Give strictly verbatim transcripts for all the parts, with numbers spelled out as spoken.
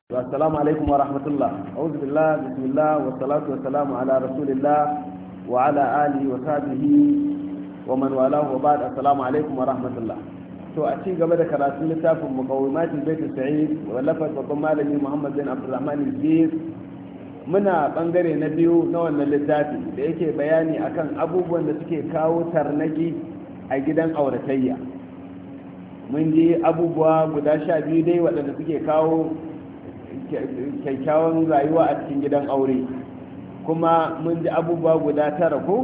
السلام عليكم ورحمة الله. أعوذ بالله، بسم الله والصلاة والسلام على رسول الله وعلى آله وصحبه ومن والاه وبعد. السلام عليكم ورحمة الله. to a ci gaba da karatun littafin muqawimatul bait sa'id wallafar babban malami Muhammad bin Abdulrahman al-Zir, muna bangare na biyu na wannan littafi da yake bayani akan abubuwan da suke kawo tarnaki a gidan auratayya. Mun ji abubuwa guda sha biyu dai waɗanda suke kawo kyakkyawan rayuwa a cikin gidan aure, kuma mun ji abubuwa guda tara ko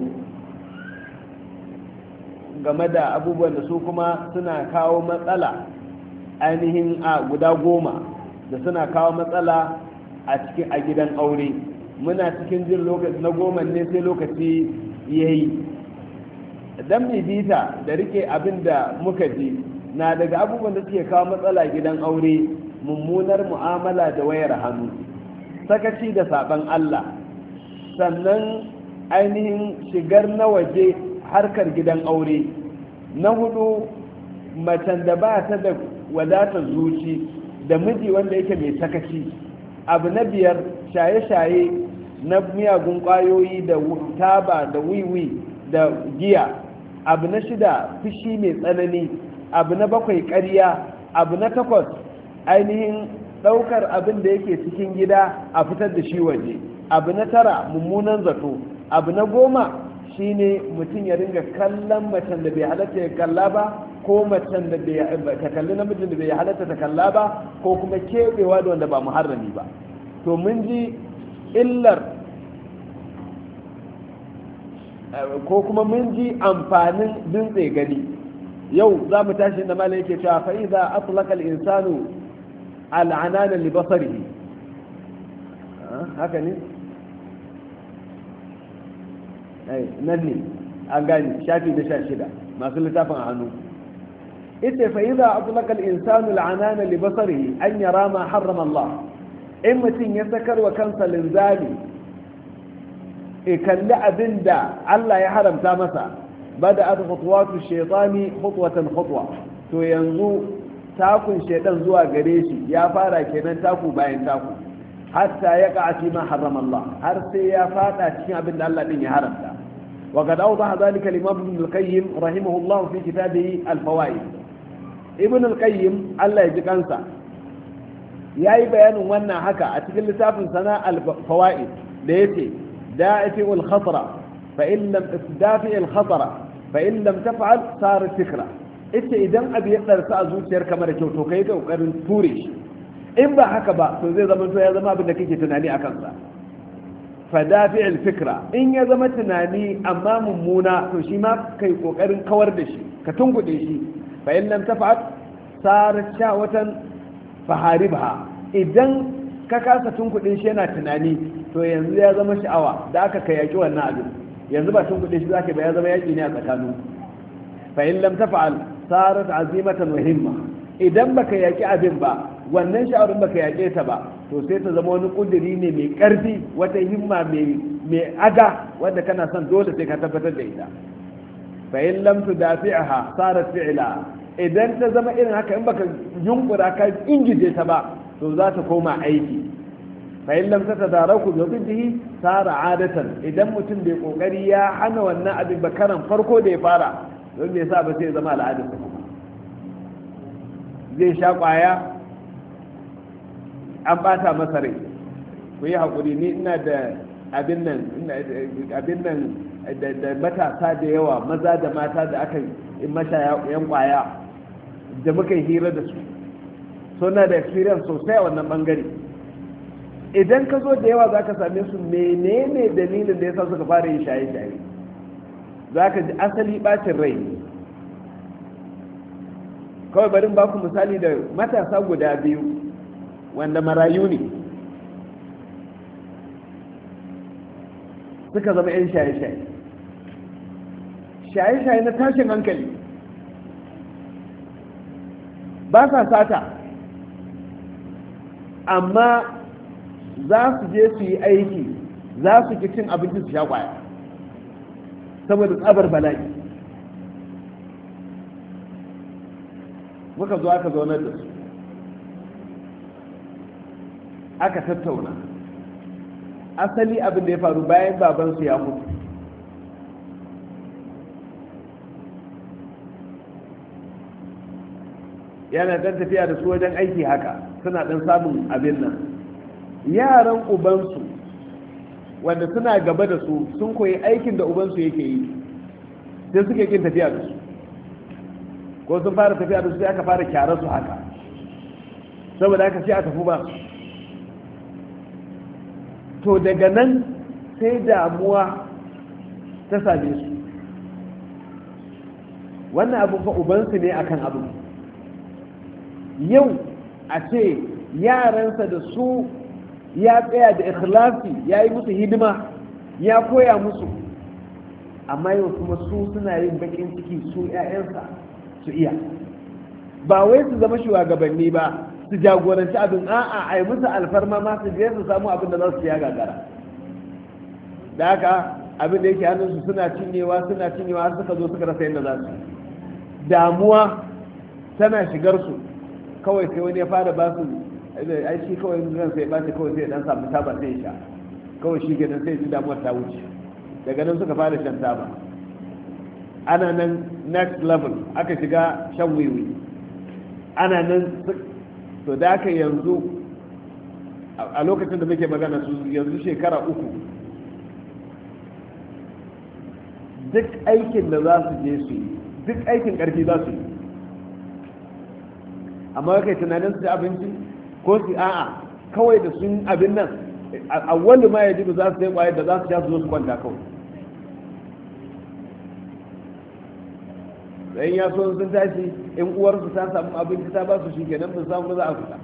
game da abubuwan da su kuma suna kawo matsala ainihin a guda goma da suna kawo matsala a cikin a gidan aure. Muna cikin jin lokaci na goma ne sai lokaci yayi dan mai bita da rike abin da muka ji na daga abubuwan da suke kawo matsala gidan aure: mummunar mu'amala da wayar hannu, sakaci da saban Allah, sannan ainihin shigar na waje harkar gidan aure. Na hudu, macen da ba ta da wadatar zuci da miji wanda yake mai sakaci. Abu na biyar, shaye-shaye na miyagun kwayoyi da taba da wiwi da giya. Abu na shida, fushi mai tsanani. Abu na bakwai, ƙarya. Abu na takwas, ainihin ɗaukar abin da yake cikin gida a fitar da shi waje. Abu na tara, mummunan zato. Abu na goma shine mutum ya ringa kallon macen da bai halatta ya kalla ba, ko macen da ta kalli namijin da bai halatta ta kalla ba, ko kuma keɓewa da wanda ba muharrami ba. To mun ji illar ko kuma mun ji amfanin dintse gani. yau za mu tashi inda malai yake cewa fa idza atlaqa al-insanu al'anana li basarihi. haka ne ai nan ne an gani shafi da sha shida masu littafin a hannu. ita fa idza atlaqa al-insanu al'anana li basarihi an yara ma harrama Allah. in mutum ya sakar wa kansa linzami e kalli abinda Allah ya haramta masa, بدأت خطوات الشيطان خطوة خطوة to yanzu takun shaitan zuwa gare shi ya fara kenan taku bayan taku, hatta ya ƙaci ma harrama Allah, har sai ya fada cikin abin da Allah din ya haramta. wa qad awdaha dhalika al-imam ibn al-qayyim rahimahullah fi kitabihi al-fawaid. ibn al-qayyim Allah ya ji kansa yayi bayanin wannan haka a cikin littafin sana al-fawaid da yace da'i'ul khatara fa in lam tasdafi al-khatara fa in lam taf'al sarat fikra. ita idan abu ya darsa a zuciyar kamar da kyau to kai ga kokarin ture shi, in ba haka ba to zai zama to ya zama abin da kake tunani a kansa. fa dafi'il fikra, in ya zama tunani amma mummuna to shi ma kai kokarin kawar da shi, ka tungude shi. fa in lam taf'al sarat shawatan faharibha, idan ka kasa tunkuɗe shi yana tunani to yanzu ya zama sha'awa da aka kai yaki wannan abin, yanzu ba tun kudi shi zaka ba, ya zama yaki ne a tsakanin. fa in lam taf'al sarat azimatan wa himma, idan baka yaki abin ba, wannan sha'awarin baka yake ta ba, to sai ta zama wani kudiri ne mai karfi, wata himma mai mai aga wanda kana son dole sai ka tabbatar da ita. fa in lam tudafi'ha sarat fi'la, idan ta zama irin haka in baka yunkura ka ingije ta ba to za ta koma aiki. fa'in lam ta tadaraku da bihi sara adatan, idan mutum bai kokari ya hana wannan abin ba karan farko da ya fara, don bai sa ba sai zama al'adar sa kuma zai sha kwaya an bata masa rai. ku yi hakuri, ni ina da abin nan abin nan da matasa da yawa maza da mata da aka yi mashaya yan kwaya da muka yi hira da su, suna da experience sosai a wannan bangare. idan ka zo da yawa za ka same su menene dalilin da ya sa suka fara yin shaye-shaye, za ka ji asali bacin rai ne. kawai barin ba ku misali da matasa guda biyu wanda marayu ne suka zama 'yan shaye-shaye, shaye-shaye na tashin hankali. ba sa sata amma za su je su yi aiki, za su ki cin abinci su sha kwaya saboda tsabar bala'i. muka zo aka zaunar da su aka tattauna asali abin da ya faru bayan babansu ya mutu. yana dan tafiya da su wajen aiki haka suna dan samun abin nan, yaran ubansu wanda suna gaba da su sun koyi aikin da ubansu yake yi sai suke kin tafiya da su, ko sun fara tafiya da su sai aka fara kyara su haka, saboda haka sai a tafi ba. To daga nan sai damuwa ta same su, wannan abin fa ubansu ne akan abin. Yau a ce yaransa da su ya tsaya da ikhlasi ya yi musu hidima ya koya musu, amma yau kuma su suna yin bakin ciki su 'ya'yansa su iya, ba wai su zama shugabanni ba su jagoranci abin, a'a a yi musu alfarma ma su je su samu abin da za su ya gagara. Da haka abin da yake hannunsu suna cinyewa suna cinyewa har suka zo suka rasa yadda za su. Damuwa tana shigar su, kawai sai wani ya fara ba su ai shi kawai ran sai ba shi kawai sai dan samu taba sai ya sha, kawai shi kenan sai ji damuwar ta wuce. Daga nan suka fara shan taba, ana nan next level aka shiga shan wiwi, ana nan to da aka yanzu a lokacin da muke magana su yanzu shekara uku, duk aikin da za su je su yi duk aikin karfi za su yi, amma kai tunanin su abinci ko su a'a kawai da sun abin nan a wani ma ya ji za su sai kwayar da za su sha su zo su kwanta kawai. sai ya so sun tashi in uwarsu ta samu abinci ta ba su shi kenan mun samu za a fita.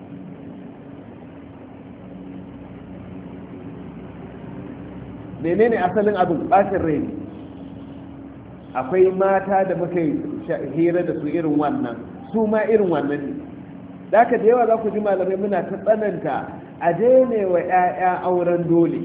menene asalin abin bacin rai ne. Akwai mata da muka hira da su irin wannan, su ma irin wannan ne. Da haka da yawa za ku ji malamai muna ta tsananta a daina wa 'ya'ya auren dole.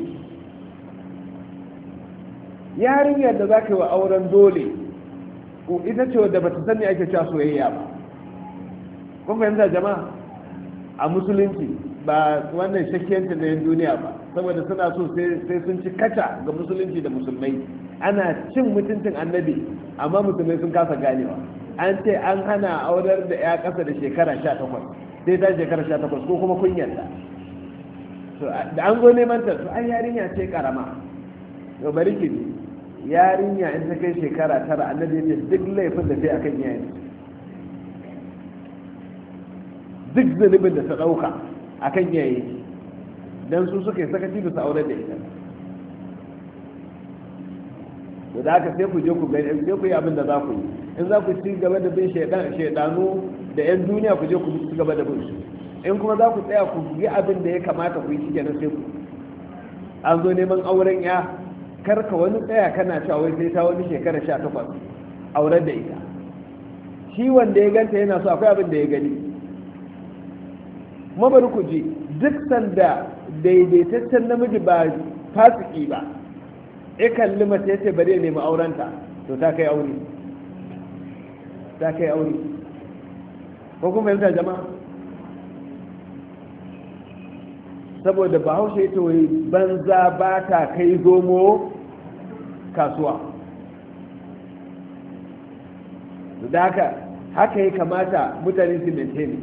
Yarinyar da za ka yi wa auren dole ita ce wadda ba ta sani ake cewa soyayya ba. kun fahimta jama'a, a musulunci ba wannan shakkiyancin da yan duniya ba, saboda suna so sai sun ci kaca ga musulunci da musulmai. Ana cin mutuncin annabi amma musulmai sun kasa ganewa. An ce an hana aurar da ya kasa da shekara sha takwas sai ta shekara sha takwas ko kuma kunyarta. Da an zo neman ta, ai yarinya ce karama, yau bari ki ne yarinya in ta kai shekara tara annabi ya ce duk laifin da sai akan iyayen, duk zunubin da ta dauka akan iyaye, dan su suka yi sakaci da su aure da ita. to da haka sai ku je ku gani, sai ku yi abin da za ku yi. In za ku ci gaba da bin shaidanu da yan duniya ku je ku ci gaba da bin su, in kuma za ku tsaya ku yi abin da ya kamata ku yi shi kenan sai ku. An zo neman auren ya, karka wani tsaya kana cewa wai sai ta wani shekara sha takwas auren da ita. Shi wanda ya ganta yana so akwai abin da ya gani. Kuma bari ku ji, duk sanda daidaitaccen namiji ba fasiki ba ya kalli mace ya ce bari ya nemi aurenta, to ta kai aure, ta kai aure. ko kuma fahimta jama'a? Saboda bahaushe ya ce wai banza ba ta kai zomo kasuwa. da haka haka ya kamata mutane su maintain.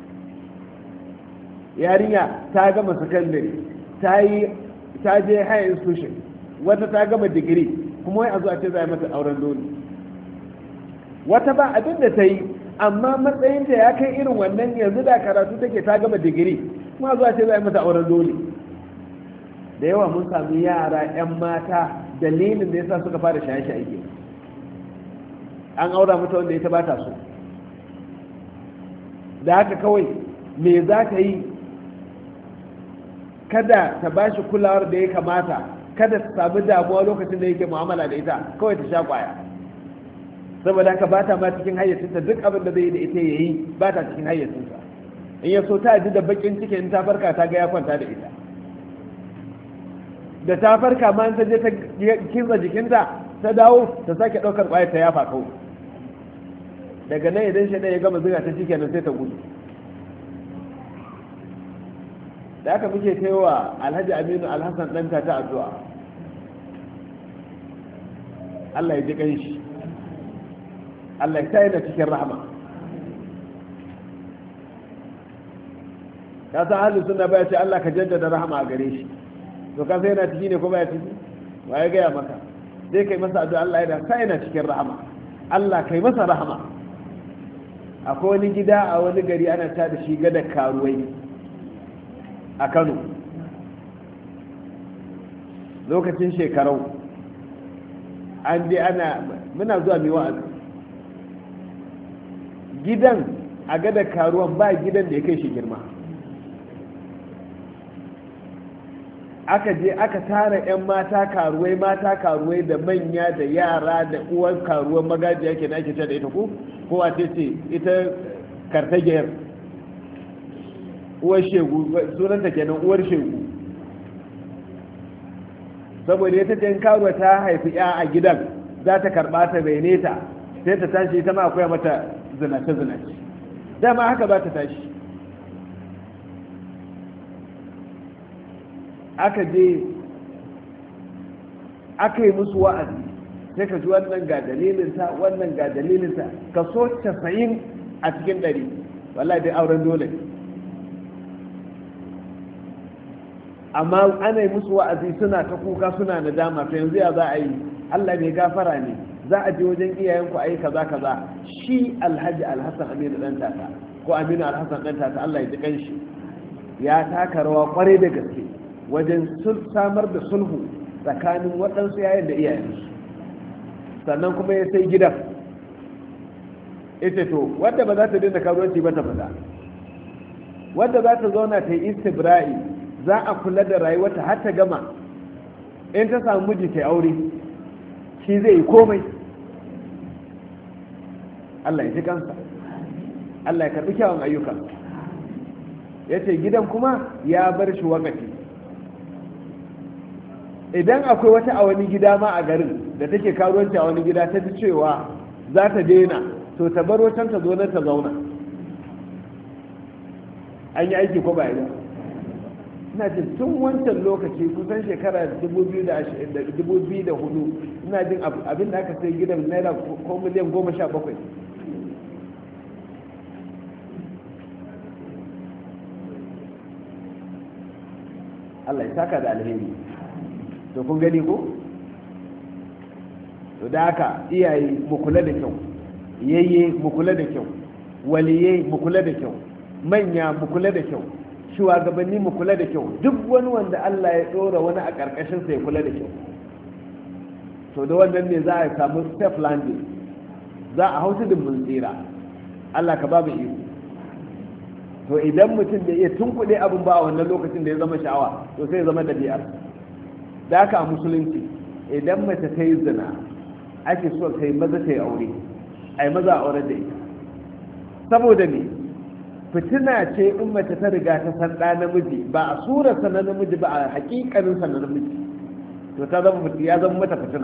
Yarinya ta gama sakandare, ta yi ta je higher institution, wata ta gama digiri, kuma wai a zo a ce za a mata auren dole. Wata ba abin da ta yi, amma matsayinta ya kai irin wannan, yanzu da karatu take ta gama digiri, kuma zuwa ce za a mata auren dole. Da yawa mun sami yara 'yan mata dalilin da yasa suka fara shaye-shaye ke, an aura mata wanda ita ba ta so. Da haka kawai me za ta yi, kada ta ba shi kulawar da ya kamata, kada ta sami damuwa lokacin da yake mu'amala da ita, kawai ta sha kwaya. Saboda haka ba ta ma cikin hayyacinta, duk abin da zai yi da ita ya yi ba ta cikin hayyacinta. In ya so ta ji da bakin ciki in ta farka ta ga ya kwanta da ita, da ta farka ma ta je ta kinsa jikinta ta dawo ta sake ɗaukar ƙwayar ta yafa kawai. Daga nan idan shi ya gama zuga ta shikenan sai ta gudu. da aka muke taiwa alhaji aminu alhassan ɗanta ta addu'a Allah ya ji ƙanshi, Allah ya sa yana cikin rahama. ka san halin suna baya ce Allah ka jaddada rahama a gare shi, to ka sai yana ciki ne ko baya ciki? wa ya gaya maka? zai kai masa addu'a Allah ya sa yana cikin rahama, Allah kai masa rahama. akwai wani gida a wani gari ana ta da shi gada karuwai a Kano lokacin shekarau, an je ana muna zuwa mai wa'azi, gidan a gada karuwan ba gidan da ya kai shi girma. aka je aka tara 'yan mata karuwai mata karuwai da manya da yara da uwar karuwar magajiya ke na ake ce da ita ko kowa ce ce ita kartagiyar uwar shegu sunanta kenan uwar shegu, saboda ita ce karuwa ta haifi ya a gidan za ta karba ta baine ta sai ta tashi ita ma akwai mata zinace zinace, dama haka za ta tashi. aka je aka yi musu wa'azi, sai ka ji wannan ga dalilinta wannan ga dalilinta, kaso casa'in a cikin ɗari wallahi dai auren dole. amma ana yi musu wa'azi suna ta kuka suna nadama, to yanzu ya za a yi? Allah bai gafara ne, za a je wajen iyayenku a yi kaza kaza. shi alhaji alhassan aminu ɗan tata ko aminu alhassan ɗan tata Allah ya ji kanshi, ya taka rawa kwarai da gaske wajen samar da sulhu tsakanin waɗansu yayin da iyayensu, sannan kuma ya sai gidan. ita to wadda ba za ta dinda karuwanci ba ta fita, wadda za ta zauna ta yi istibra'i, za a kula da rayuwarta har ta gama. in ta samu miji ta aure, shi zai yi komai. Allah ya ji kansa, Allah ya karɓi kyawun ayyuka. ya ce gidan kuma ya bar shi wakati. idan akwai wata a wani gida ma a garin da take karuwanci a wani gida ta ji cewa za ta daina, to ta bar wacan ta zo nan ta zauna. an yi aiki ko ba yi? ina jin tun wancan lokaci kusan shekara dubu biyu da hudu ina jin abin da aka sai gidan naira ko miliyan goma sha bakwai. Allah ya saka da alheri. to kun gani ko? to da haka iyaye mu kula da kyau, yayye mu kula da kyau, waliye mu kula da kyau, manya mu kula da kyau, shugabanni mu kula da kyau, duk wani wanda Allah ya dora wani a karkashin sa ya kula da kyau. to da wannan ne za a samu safe landing, za a hausa da mun tsira. Allah ka babu iko. to idan mutum da iya tunkuɗe abin ba a wannan lokacin da ya zama sha'awa, to sai ya zama dabi'ar. da haka a musulunci idan mace ta yi zina ake so ta yi maza ta yi aure, a yi maza a aure da ita. saboda ne fitina ce in mace ta riga ta san ɗa namiji ba a surarsa na namiji ba a hakikaninsa na namiji, to ta zama ya zama mata fitina,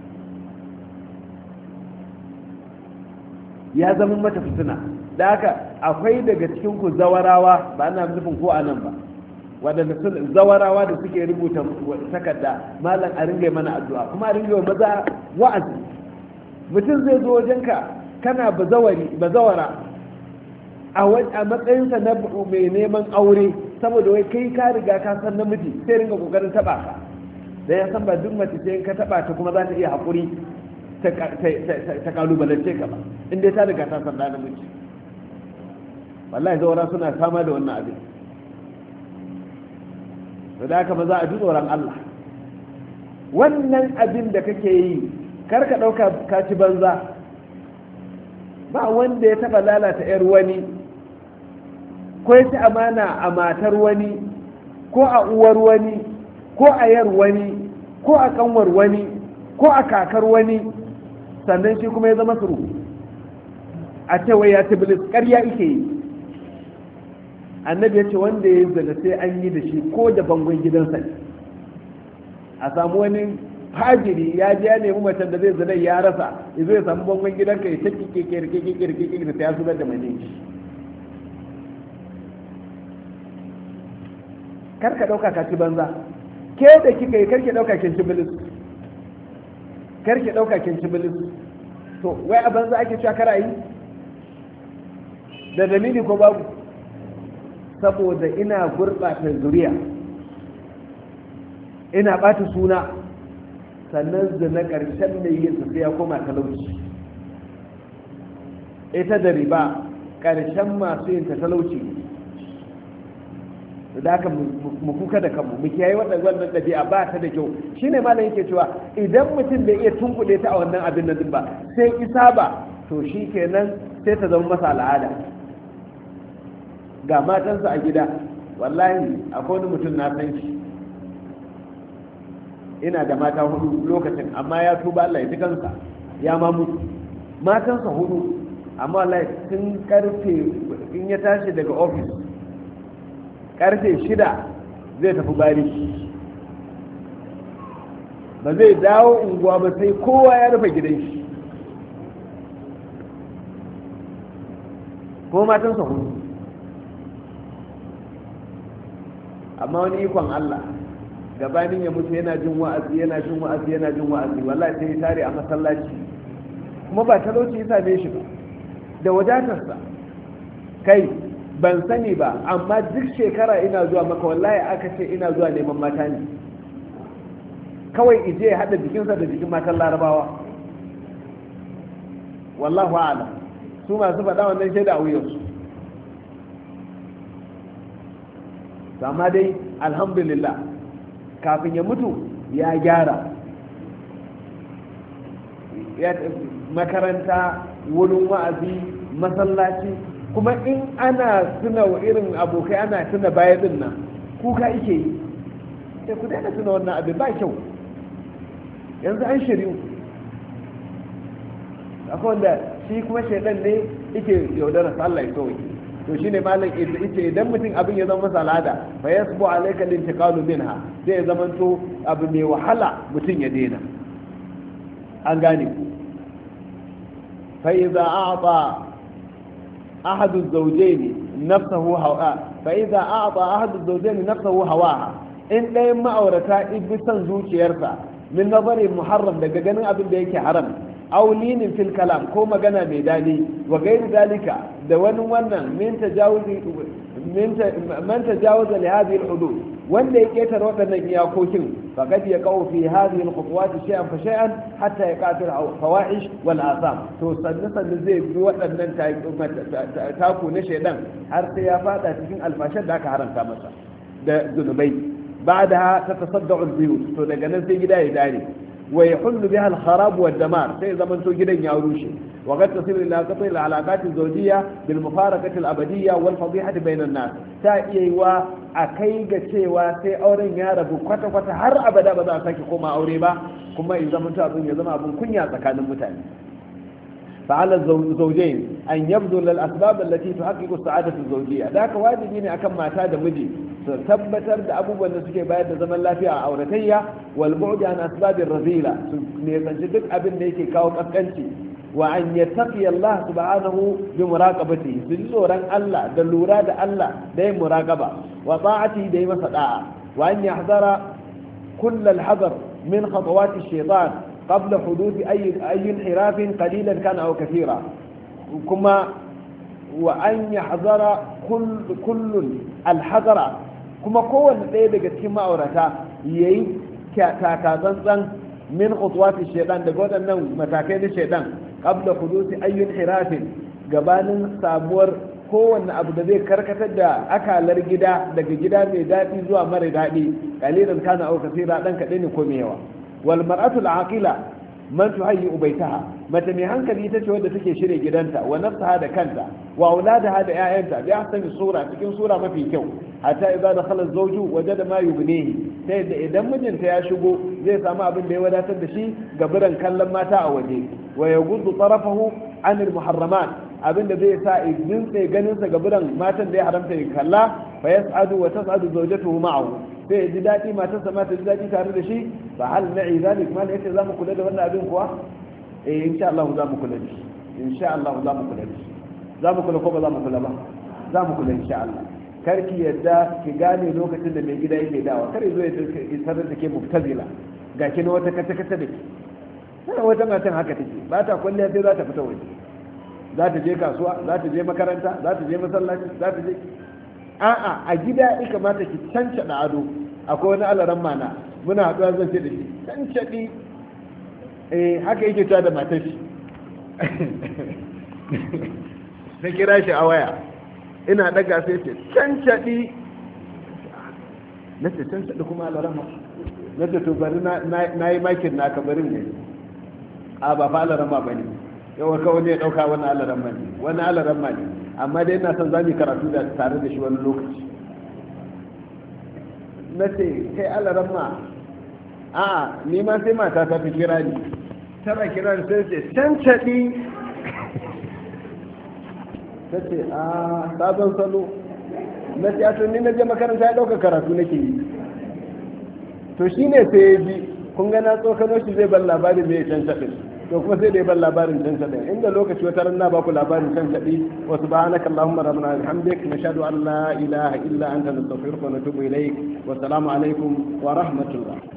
ya zama mata fitina. da haka akwai daga cikin ku zawarawa, ba ana nufin ko a nan ba, waɗanda sun zawarawa da suke rubuta takarda, malam a ringa mana addu'a, kuma a ringa maza wa'azi. mutum zai zo wajenka kana bazawari bazawara a matsayinsa na mai neman aure, saboda wai kai ka riga ka san namiji, sai ringa kokarin taba ka, da ya san ba duk mace ce in ka taba ta kuma za ta iya haƙuri ta kalubalance ka ba, in dai ta riga ta san da namiji. wallahi zawara suna fama da wannan abin. da haka ba za a ji tsoron Allah. wannan abin da kake yi kar ka ɗauka ka ci banza. ba wanda ya taɓa lalata 'yar wani, ko ya ci amana a matar wani, ko a uwar wani, ko a yar wani, ko a kanwar wani, ko a kakar wani, sannan shi kuma ya zama suru a cewa ya ci bilis. ƙarya ike yi. annabi ya ce wanda ya zana sai an yi da shi ko da bangon gidansa ne. a samu wani fajiri ya ji ya nemi macen da zai zana ya rasa, ya zai samu bangon gidanka ya ta kike kirke kirke kirke da ya zubar da mani. kar ka dauka ka ci banza, ke da kika yi kar ki dauka kin ci bilis, kar ki dauka kin ci bilis. To wai a banza ake cewa kar a yi da dalili ko babu? Saboda ina gurɓata zuriya, ina ɓata suna, sannan zina ƙarshen mai yin sai ya koma talauci. Ita da riba ƙarshen masu yin ta talauci. Da haka mu kuka da kanmu, mu kiyaye wannan ɗabi'a ba ta da kyau. Shine malam yake cewa idan mutum bai iya tunkuɗe ta a wannan abin nan ba, sai isa ba, to shi kenan sai ta zama masa al'ada. Ga matansa a gida, wallahi akwai wani mutum na san shi, ina da mata hudu lokacin, amma ya tuba Allah ya ji kansa, ya ma mutu. Matansa hudu, amma wallahi tun karfe in ya tashi daga ofis karfe shida zai tafi bari, ba zai dawo unguwa ba sai kowa ya rufe gidan shi, ko matansa hudu. Amma wani ikon Allah, gabanin ya mutu yana jin wa'azi yana jin wa'azi yana jin wa'azi, wallahi sai ya tare a masallaci, kuma ba talauci ya same shi ba, da wadatarsa. Kai ban sani ba, amma duk shekara ina zuwa maka, wallahi aka ce ina zuwa neman mata ne, kawai ije ya haɗa jikinsa da jikin matan larabawa. Wallahu a'lam, su masu faɗa wannan shaida a wuyansu. Amma dai alhamdulillah kafin ya mutu ya gyara, ya makaranta, wurin wa'azi, masallaci, kuma in ana tuna irin abokai ana tuna baya din nan kuka ike yi, sai ku daina tuna wannan abin ba kyau. Yanzu an shiryu, akwai wanda shi kuma shaidan ne ike yaudara sa Allah ya kawai. To shi ne malam ita idan mutum abin ya zama masa al'ada, fa yasbu alayka lintiqalu minha, sai ya zama to abu mai wahala mutum ya daina. An gane ku. fa idza a'ta ahad az-zawjayn nafsuhu hawa fa idza a'ta ahad az-zawjayn nafsuhu hawaha, in ɗayan ma'aurata ibi san zuciyarsa min nazari muharram, daga ganin abin da yake haram, aulinin fil kalam, ko magana mai dadi, wa gairi dalika, da wani wannan min tajawuzi man tajawaza li hadhihi al-hudud, wanda ya ketare waɗannan iyakokin, faqad yaqau fi hadhihi al-khutuwat shay'an fa shay'an hatta yaqatil fawahish wal asam. To sanne sanne zai bi waɗannan taku na shaydan har sai ya fada cikin alfashar da aka haramta masa da zunubai. بعدها تتصدع البيوت، تو daga nan sai gida ya dare, wa yahullu biha al-kharab wa ad-damar, sai zaman to gidan ya rushe. wa qad tasilu ila qat'i al-alaqat az-zawjiyya bil mufaraqati al-abadiyya wal fadihati bayna an-nas, ta iya yiwa akai ga cewa sai auren ya rabu kwata kwata har abada ba za a sake koma aure ba, kuma in zaman to abin ya zama abin kunya tsakanin mutane. فعلى الزوجين أن يبذل الأسباب التي تحقق السعادة الزوجية. ذاك واجبين أكم ما تاد مجي tabbatar da abubuwan da suke bayar da zaman lafiya a auratayya, wal bu'd an asbab ar-razila, ne san duk abin da yake kawo kaskanci, wa an yattaqi Allah subhanahu bi muraqabatihi, su tsoron Allah da lura da Allah da yin muraqaba, wa ta'ati da yi masa da'a, wa an yahdara kull al-hadar min khatawat ash-shaytan qabla huduth ay ay inhiraf qalilan kana aw kathira, kuma wa an yahdara kull kull al-hadara, kuma kowanne ɗaya daga cikin ma'aurata ya yi takatsantsan min khutuwati shaidan, daga waɗannan matakai na shaidan, qabla hudusi ayyun hirafin, gabanin samuwar kowanne abu da zai karkatar da akalar gida daga gida mai daɗi zuwa mara daɗi, kalilan kana au kasira, ɗan kaɗai ne ko mai yawa. wal mar'atul aqila man tuhayyi baitaha, mace mai hankali ita ce wadda take shirye gidanta, wa nafsaha da kanta, wa auladaha da ƴaƴanta, bi ahsani sura, cikin sura mafi kyau, hatta idza dakhala az-zawju wajada ma yubnihi, sai da idan mijinta ya shigo zai samu abin da ya wadatar da shi ga biran kallon mata a waje, wa yaghuddu tarafahu an al-muharramat, abin da zai sa idin sai ganin sa ga biran matan da ya haramta ya kalla, fa yas'adu wa tas'adu zawjatuhu ma'ahu, sai ji daɗi matarsa ma ta ji daɗi tare da shi. fa hal na'i zalik, mal yace za mu kula da wannan abin kuwa? eh insha Allah za mu kula da shi, insha Allah za mu kula da shi. za mu kula ko ba za mu kula ba? za mu kula insha Allah. karki yadda ki gane lokacin da mai gida yake dawa kar zo ya tarar da ke muftazila ga ki na wata kata kata da ke sai wata matan haka take ba ta kwalliya sai za ta fita waje za ta je kasuwa za ta je makaranta za ta je masallaci za ta je a'a a gida ya kamata ki cancada ado akwai wani alaran mana muna haɗuwa zan ce da shi cancadi eh haka yake ta da matar shi na kira shi a waya ina daga sai ce cancadi na ce cancadi kuma alaran ma na ce to bari na yi makin na ka bari ne a ba fa alaran ma ba ne yawa kawai ne ya ɗauka wani alaran ma ne wani alaran ma ne amma dai ina son za mu karatu da tare da shi wani lokaci na ce kai alaran ma a ni ma sai mata ta fi kira ni tana kira ni sai ce cancaɗi ta ce a sabon salo na ce a tun ni na je makaranta ya ɗauka karatu nake yi to shi ne sai ya ji kun gana tsokano shi zai ban labarin mai cancaɗin to kuma sai da ya ban labarin cancaɗin inda lokaci wata ran ba ku labarin cancaɗi wa subhanaka allahumma rabbana bihamdik nashhadu an la ilaha illa anta nastaghfiruka wa natubu ilayk wa assalamu alaikum wa rahmatullah